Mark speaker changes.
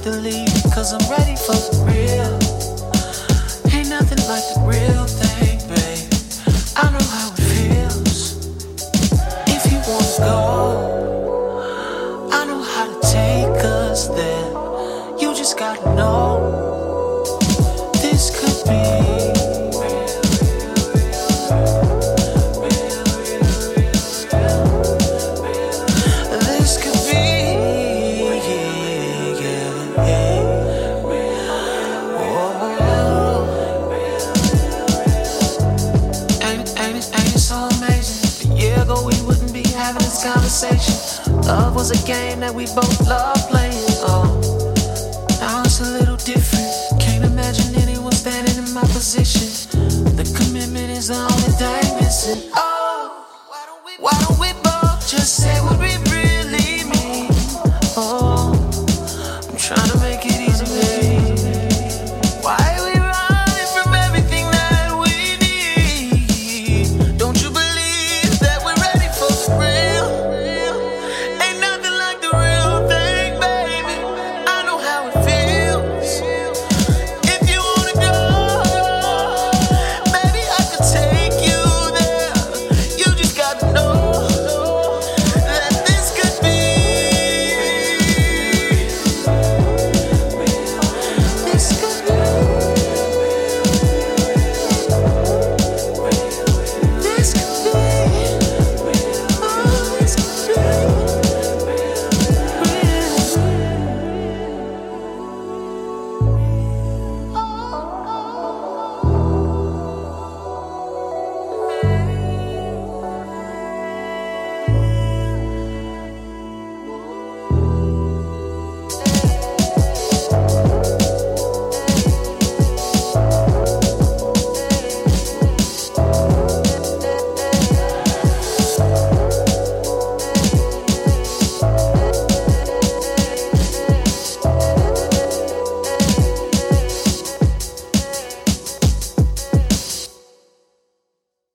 Speaker 1: to leave, cause I'm ready for the real. Ain't nothing like the real thing, babe. I know how it feels. If you wanna go, I know how to take us there. You just gotta know this could be. Conversation. Love was a game that we both loved playing. Oh, now it's a little different. Can't imagine anyone standing in my position. The commitment is the only thing missing. Oh,